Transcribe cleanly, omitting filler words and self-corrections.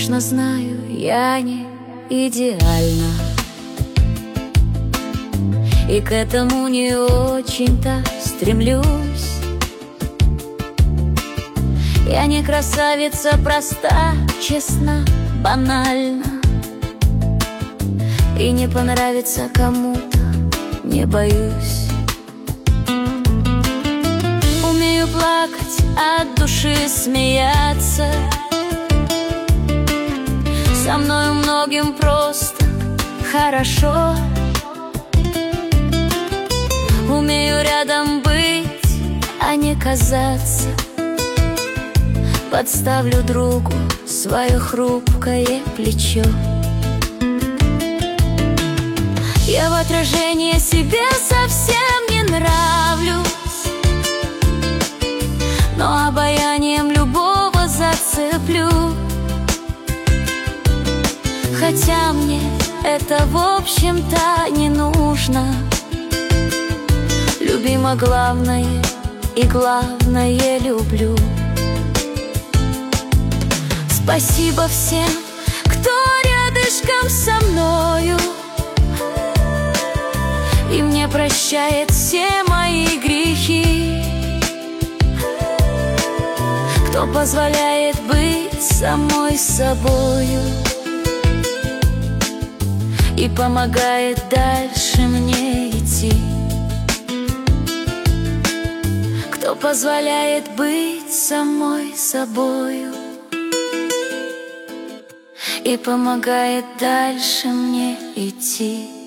Конечно, знаю, я не идеальна, и к этому не очень-то стремлюсь. Я не красавица, проста, честна, банальна, и не понравится кому-то не боюсь. Умею плакать, от души смеяться, со мною многим просто хорошо. Умею рядом быть, а не казаться. Подставлю другу свое хрупкое плечо. Я в отражении себе совсем не нравлюсь, но обаянием любого зацеплю. Хотя мне это в общем-то не нужно. Любима главное и главное люблю. Спасибо всем, кто рядышком со мною и мне прощает все мои грехи, кто позволяет быть самой собою и помогает дальше мне идти, кто позволяет быть самой собою и помогает дальше мне идти.